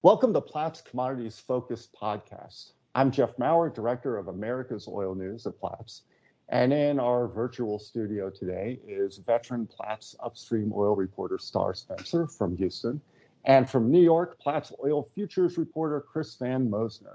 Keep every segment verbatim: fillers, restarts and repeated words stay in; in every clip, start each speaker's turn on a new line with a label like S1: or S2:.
S1: Welcome to Platts Commodities Focused Podcast. I'm Jeff Maurer, Director of America's Oil News at Platts. And in our virtual studio today is veteran Platts upstream oil reporter Star Spencer from Houston, and from New York, Platts oil futures reporter Chris Van Mosner.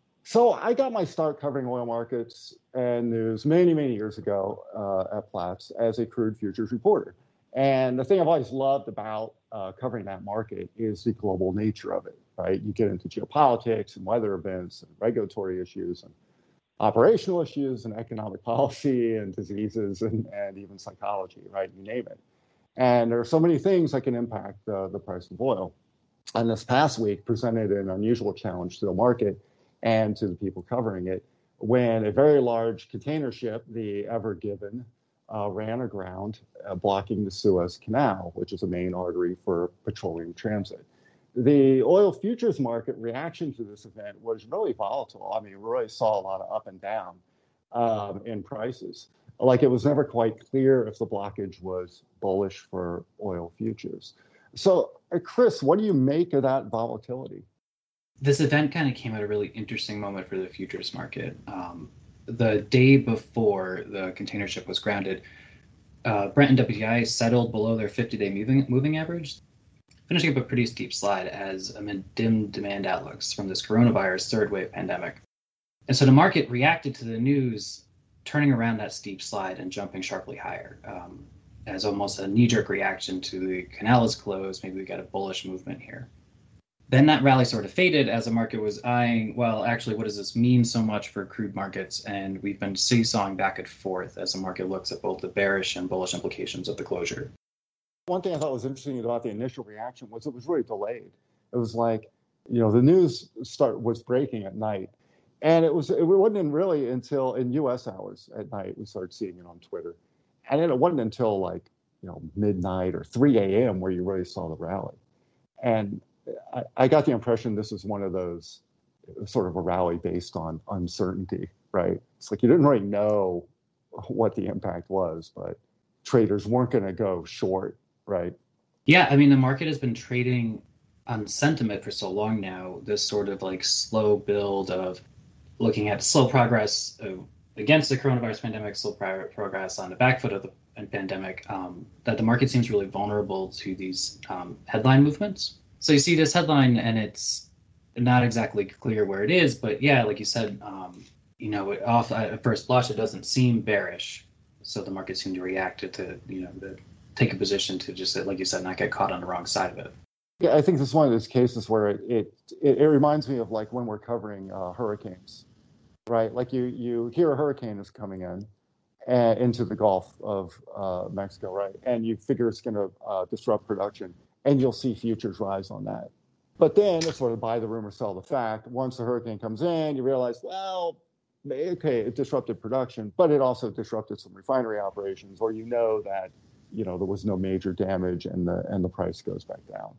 S1: So I got my start covering oil markets and news many, many years ago uh, at Platts as a crude futures reporter. And the thing I've always loved about uh, covering that market is the global nature of it, right? You get into geopolitics and weather events and regulatory issues and operational issues and economic policy and diseases and, and even psychology, right? You name it. And there are so many things that can impact uh, the price of oil. And this past week presented an unusual challenge to the market and to the people covering it when a very large container ship, the Ever Given, uh, ran aground, uh, blocking the Suez Canal, which is a main artery for petroleum transit. The oil futures market reaction to this event was really volatile. I mean, we really saw a lot of up and down um, in prices. Like, it was never quite clear if the blockage was bullish for oil futures. So, uh, Chris, what do you make of that volatility?
S2: This event kind of came at a really interesting moment for the futures market. Um, the day before the container ship was grounded, uh, Brent and W T I settled below their fifty-day moving moving average, finishing up a pretty steep slide as amid dim demand outlooks from this coronavirus third wave pandemic. And so the market reacted to the news, turning around that steep slide and jumping sharply higher um, as almost a knee-jerk reaction to the canal is closed. Maybe we got a bullish movement here. Then that rally sort of faded as the market was eyeing, well, actually, what does this mean so much for crude markets? And we've been seesawing back and forth as the market looks at both the bearish and bullish implications of the closure.
S1: One thing I thought was interesting about the initial reaction was it was really delayed. It was like, you know, the news start was breaking at night. And it was it wasn't really until in U S hours at night we started seeing it on Twitter. And then it wasn't until like, you know, midnight or three a.m. where you really saw the rally. And I, I got the impression this was one of those sort of a rally based on uncertainty, right? It's like you didn't really know what the impact was, but traders weren't going to go short, right?
S2: Yeah, I mean, the market has been trading on sentiment for so long now, this sort of like slow build of looking at slow progress uh, against the coronavirus pandemic, slow pro- progress on the back foot of the pandemic, um, that the market seems really vulnerable to these um, headline movements. So you see this headline and it's not exactly clear where it is, but yeah, like you said, um, you know, it off at first blush, it doesn't seem bearish. So the market seemed to react to, to you know, the, take a position to just, like you said, not get caught on the wrong side of it.
S1: Yeah, I think this is one of those cases where it it, it, it reminds me of like when we're covering uh, hurricanes, right? Like you you hear a hurricane is coming in uh, into the Gulf of uh, Mexico, right? And you figure it's going to uh, disrupt production, and you'll see futures rise on that. But then it's sort of buy the rumor, sell the fact. Once the hurricane comes in, you realize, well, okay, it disrupted production, but it also disrupted some refinery operations, or you know that, you know, there was no major damage and the and the price goes back down.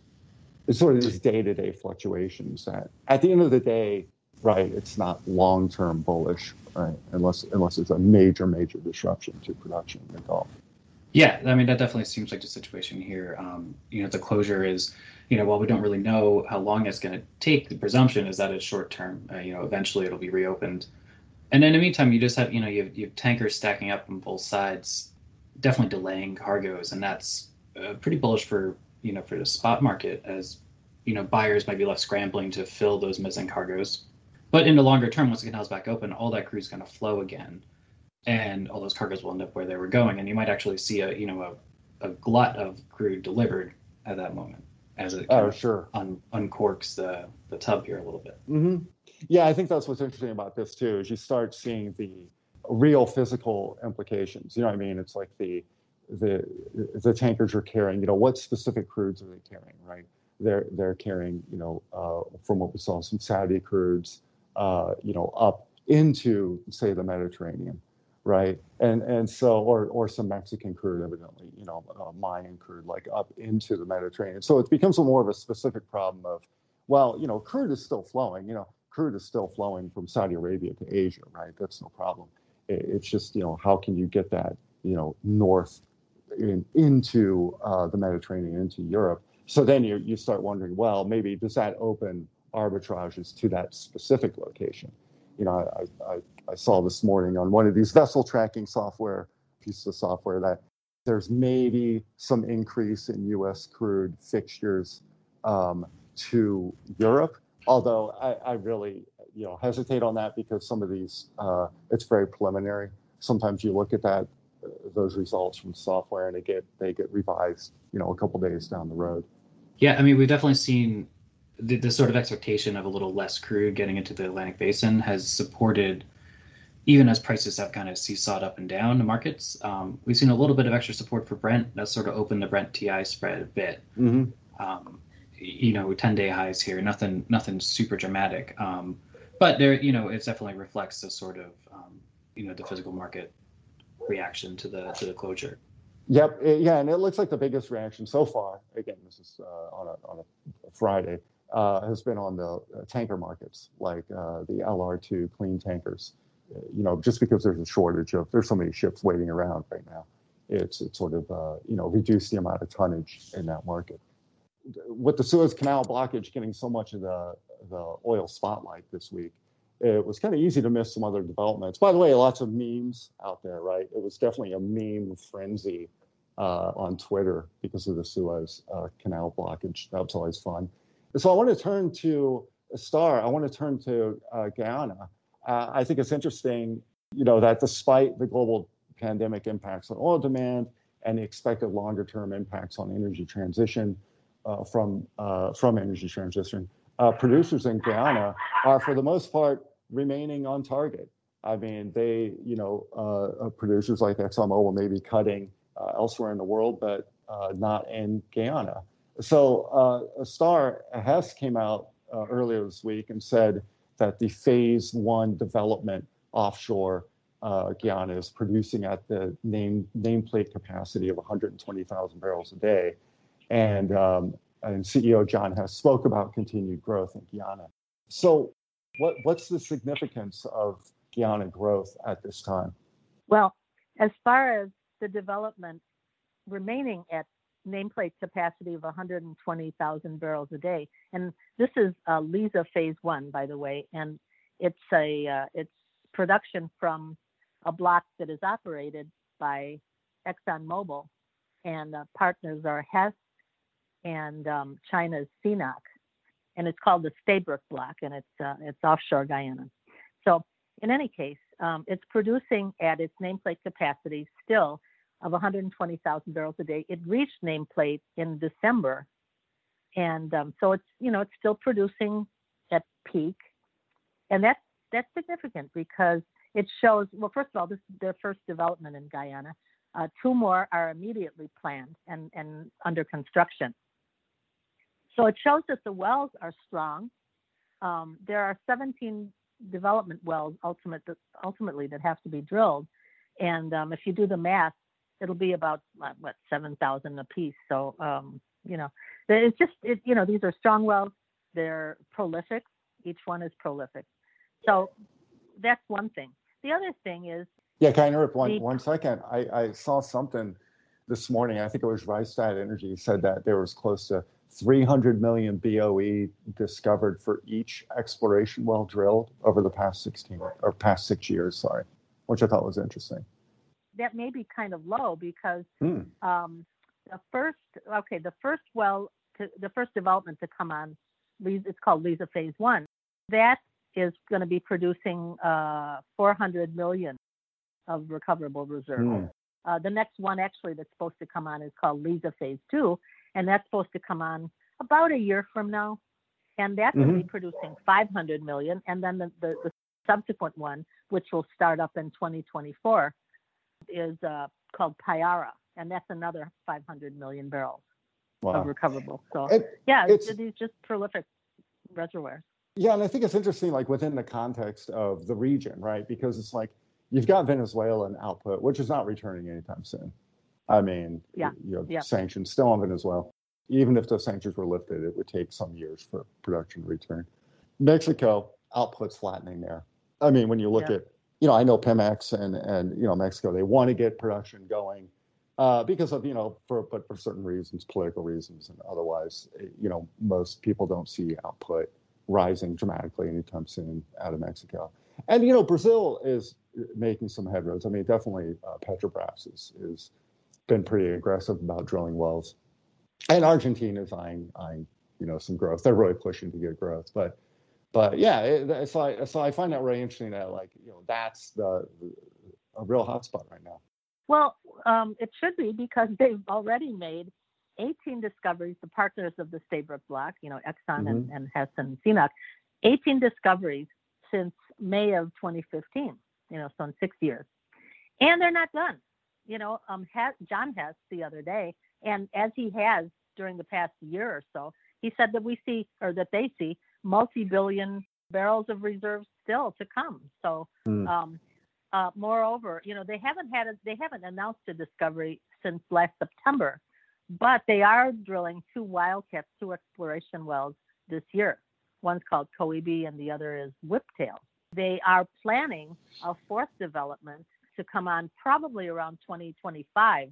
S1: It's sort of these day-to-day fluctuations that at the end of the day, right, it's not long-term bullish, right, unless unless it's a major, major disruption to production in the Gulf.
S2: Yeah, I mean, that definitely seems like the situation here. Um, you know, the closure is, you know, while we don't really know how long it's going to take, the presumption is that it's short term. Uh, you know, eventually it'll be reopened. And in the meantime, you just have, you know, you have, you have tankers stacking up on both sides, definitely delaying cargoes. And that's uh, pretty bullish for, you know, for the spot market, as, you know, buyers might be left scrambling to fill those missing cargoes. But in the longer term, once the canal's back open, all that crude is going to flow again. And all those cargoes will end up where they were going, and you might actually see a you know a, a glut of crude delivered at that moment as it
S1: oh sure
S2: un, uncorks the the tub here a little bit.
S1: Mm-hmm. Yeah, I think that's what's interesting about this too, is you start seeing the real physical implications. You know what I mean? It's like the the the tankers are carrying, you know, what specific crudes are they carrying, right? They're they're carrying, you know, uh, from what we saw, some Saudi crudes, uh, you know, up into, say, the Mediterranean. Right, and and so or or some Mexican crude, evidently, you know, uh, Mayan crude, like up into the Mediterranean. So it becomes a more of a specific problem of, well, you know, crude is still flowing. You know, crude is still flowing from Saudi Arabia to Asia, right? That's no problem. It, it's just, you know, how can you get that, you know, north in, into uh, the Mediterranean, into Europe? So then you, you start wondering, well, maybe does that open arbitrages to that specific location? You know, I, I, I saw this morning on one of these vessel tracking software, pieces of software, that there's maybe some increase in U S crude fixtures um, to Europe. Although I, I really, you know, hesitate on that because some of these, uh, it's very preliminary. Sometimes you look at that, uh, those results from software, and they get they get revised, you know, a couple days down the road.
S2: Yeah, I mean, we've definitely seen the, the sort of expectation of a little less crude getting into the Atlantic Basin has supported, even as prices have kind of seesawed up and down the markets. Um, we've seen a little bit of extra support for Brent. That's sort of opened the Brent T I spread a bit.
S1: Mm-hmm.
S2: Um, you know, ten-day highs here, nothing, nothing super dramatic. Um, but there, you know, it definitely reflects the sort of, um, you know, the physical market reaction to the to the closure.
S1: Yep, it, yeah, and it looks like the biggest reaction so far. Again, this is uh, on a on a Friday. Uh, has been on the uh, tanker markets, like uh, the L R two clean tankers. Uh, you know, just because there's a shortage of, there's so many ships waiting around right now. It's it's sort of uh, you know reduced the amount of tonnage in that market. With the Suez Canal blockage getting so much of the the oil spotlight this week, it was kind of easy to miss some other developments. By the way, lots of memes out there, right? It was definitely a meme frenzy uh, on Twitter because of the Suez uh, Canal blockage. That was always fun. So I want to turn to Star. I want to turn to uh, Guyana. Uh, I think it's interesting, you know, that despite the global pandemic impacts on oil demand and the expected longer-term impacts on energy transition uh, from uh, from energy transition, uh, producers in Guyana are, for the most part, remaining on target. I mean, they, you know, uh, producers like ExxonMobil may be cutting uh, elsewhere in the world, but uh, not in Guyana. So uh, Star Hess came out uh, earlier this week and said that the phase one development offshore uh, Guyana is producing at the name nameplate capacity of one hundred twenty thousand barrels a day. And, um, and C E O John Hess spoke about continued growth in Guyana. So what, what's the significance of Guyana growth at this time?
S3: Well, as far as the development remaining at nameplate capacity of one hundred twenty thousand barrels a day, and this is uh, Liza Phase One, by the way, and it's a uh, it's production from a block that is operated by ExxonMobil, and uh, partners are Hess and um, China's C N O C, and it's called the Stabroek Block, and it's uh, it's offshore Guyana. So in any case, um, it's producing at its nameplate capacity still of one hundred twenty thousand barrels a day. It reached nameplate in December, and um, so it's you know it's still producing at peak, and that's that's significant because it shows. Well, first of all, this is their first development in Guyana. Uh, two more are immediately planned and and under construction. So it shows that the wells are strong. Um, there are seventeen development wells ultimate, ultimately that have to be drilled, and um, if you do the math, it'll be about what seven thousand a piece. So um, you know, it's just it, you know these are strong wells. They're prolific. Each one is prolific. So that's one thing. The other thing is
S1: yeah. Can I interrupt one
S3: the,
S1: one second? I, I saw something this morning. I think it was Rystad Energy said that there was close to three hundred million B O E discovered for each exploration well drilled over the past sixteen or past six years. Sorry, which I thought was interesting.
S3: That may be kind of low because
S1: hmm.
S3: um, the first, okay, the first well, to, the first development to come on, it's called Liza Phase One. That is going to be producing uh, four hundred million of recoverable reserves. Hmm. Uh, the next one actually that's supposed to come on is called Liza Phase Two, and that's supposed to come on about a year from now, and that's mm-hmm. going to be producing five hundred million. And then the, the, the subsequent one, which will start up in twenty twenty-four, is uh, called Payara, and that's another five hundred million barrels wow. of recoverable. So it, yeah, it's, it's these just prolific reservoirs.
S1: Yeah, and I think it's interesting, like within the context of the region, right? Because it's like you've got Venezuelan output, which is not returning anytime soon. I mean,
S3: yeah.
S1: you know,
S3: yeah.
S1: sanctions still on Venezuela. Even if those sanctions were lifted, it would take some years for production to return. Mexico, output's flattening there. I mean, when you look yeah. at, you know, I know Pemex and, and, you know, Mexico, they want to get production going. uh, because of, you know, for but for certain reasons, political reasons and otherwise, you know, most people don't see output rising dramatically anytime soon out of Mexico. And, you know, Brazil is making some headroads. I mean, definitely uh, Petrobras is, is been pretty aggressive about drilling wells. And Argentina is eyeing, eyeing, you know, some growth. They're really pushing to get growth. But, but yeah, it, so, I, so I find that really interesting that, like, you know, that's the, a real hotspot right now.
S3: Well, um, it should be because they've already made eighteen discoveries, the partners of the Stabroek Block, you know, Exxon mm-hmm. and, and Hess and C N O C, eighteen discoveries since May of twenty fifteen, you know, so in six years. And they're not done. You know, um, Hess, John Hess the other day, and as he has during the past year or so, he said that we see, or that they see, multi-billion barrels of reserves still to come. So, mm. um, uh, moreover, you know, they haven't had a, they haven't announced a discovery since last September, but they are drilling two wildcats, two exploration wells this year. One's called Coibi and the other is Whiptail. They are planning a fourth development to come on probably around twenty twenty-five,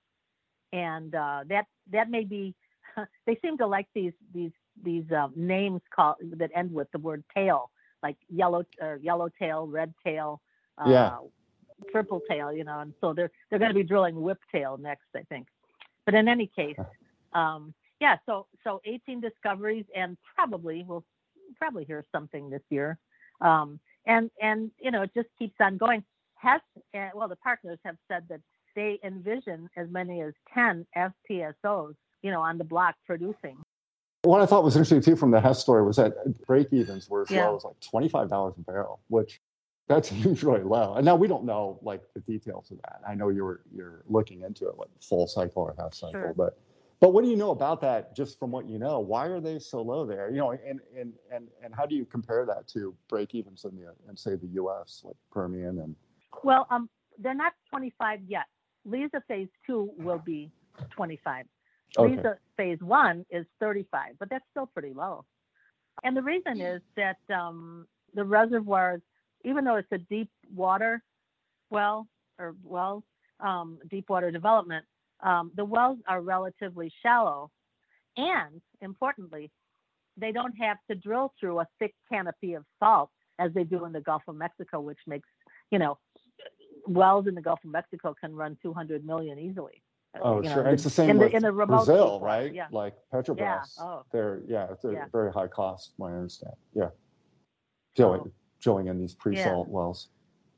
S3: and uh, that that may be. They seem to like these these these uh, names called that end with the word tail, like yellow uh, yellow tail, red tail, uh,
S1: yeah.
S3: triple tail, you know. And so they're they're going to be drilling Whiptail next, I think. But in any case, um, yeah. So so eighteen discoveries, and probably we'll probably hear something this year. Um, and and you know, it just keeps on going. Hess, uh, well, the partners have said that they envision as many as ten F P S Os, you know, on the block producing.
S1: What I thought was interesting too from the Hess story was that break-evens were as
S3: yeah.
S1: low as like twenty-five dollars a barrel, which that's usually low. And now we don't know like the details of that. I know you're you're looking into it, like full cycle or half cycle,
S3: sure.
S1: but but what do you know about that? Just from what you know, why are they so low there? You know, and and and and how do you compare that to break-evens in the in say the U S, like Permian and
S3: Well, um, they're not twenty-five yet. Liza Phase Two will be twenty-five.
S1: Okay.
S3: Liza Phase One is thirty-five, but that's still pretty low. And the reason is that um, the reservoirs, even though it's a deep water well or wells, um, deep water development, um, the wells are relatively shallow, and importantly, they don't have to drill through a thick canopy of salt as they do in the Gulf of Mexico, which makes, you know, wells in the Gulf of Mexico can run two hundred million easily.
S1: Oh,
S3: you
S1: sure.
S3: know,
S1: it's the same
S3: in
S1: with
S3: the, in the remote
S1: Brazil,
S3: people.
S1: right?
S3: Yeah.
S1: Like Petrobras.
S3: Yeah. Oh.
S1: They're, yeah, it's a
S3: yeah.
S1: very high cost, from what I understand. Yeah. Drilling, oh. drilling in these pre-salt yeah. wells.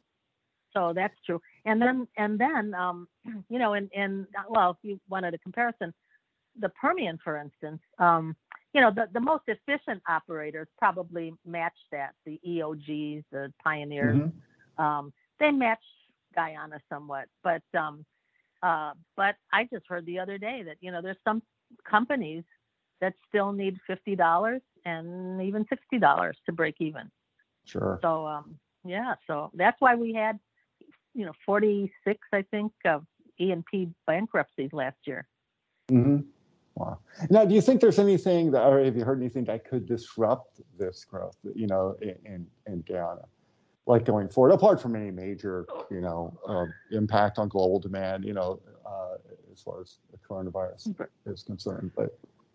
S3: So that's true. And then, and then, um, you know, in, in, well, if you wanted a comparison, the Permian, for instance, um, you know, the, the most efficient operators probably match that, the E O Gs, the Pioneers. Mm-hmm. Um, they match Guyana somewhat, but um, uh, but I just heard the other day that, you know, there's some companies that still need fifty dollars and even sixty dollars to break even.
S1: Sure.
S3: So um, yeah, so that's why we had, you know, forty-six, I think, of E and P bankruptcies last year.
S1: Mm-hmm. Wow. Now, do you think there's anything that, or have you heard anything that could disrupt this growth, you know, in, in Guyana, like going forward, apart from any major, you know, uh, impact on global demand, you know, uh, as far as the coronavirus is concerned? But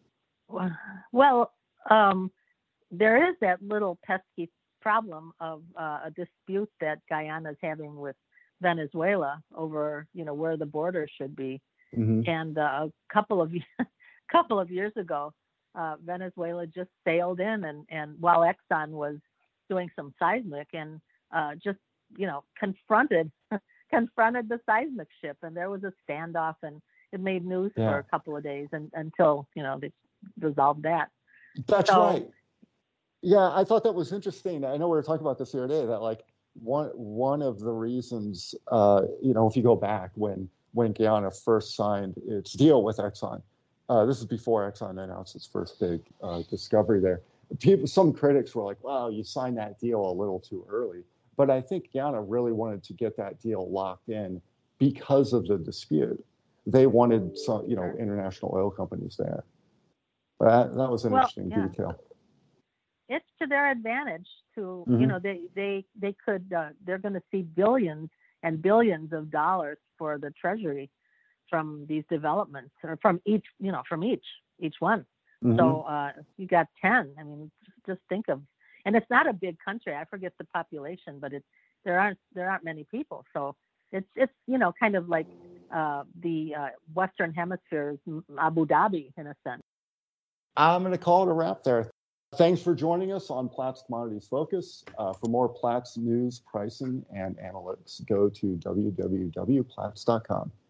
S3: well, um, there is that little pesky problem of uh, a dispute that Guyana is having with Venezuela over, you know, where the border should be. Mm-hmm. And uh, a couple of couple of years ago, uh, Venezuela just sailed in, and, and while Exxon was doing some seismic, and uh, just, you know, confronted confronted the seismic ship, and there was a standoff, and it made news yeah. for a couple of days, and until, you know, they resolved that.
S1: That's
S3: so,
S1: right. Yeah, I thought that was interesting. I know we were talking about this the other day, that like one one of the reasons, uh, you know, if you go back when when Guyana first signed its deal with Exxon, uh, this is before Exxon announced its first big uh, discovery there. People, some critics were like, "Wow, you signed that deal a little too early." But I think Guyana really wanted to get that deal locked in because of the dispute. They wanted some, you know, international oil companies there. But that, that was an
S3: well,
S1: interesting
S3: yeah.
S1: detail.
S3: It's to their advantage to,
S1: Mm-hmm.
S3: you know, they they they could uh, they're going to see billions and billions of dollars for the treasury from these developments, or from each, you know, from each, each one.
S1: Mhm.
S3: So uh, you got ten. I mean, just think of, and it's not a big country. I forget the population, but it's there aren't there aren't many people. So it's it's you know kind of like uh, the uh, Western Hemisphere's Abu Dhabi in a sense.
S1: I'm going to call it a wrap there. Thanks for joining us on Platts Commodities Focus. Uh, for more Platts news, pricing, and analytics, go to w w w dot platts dot com.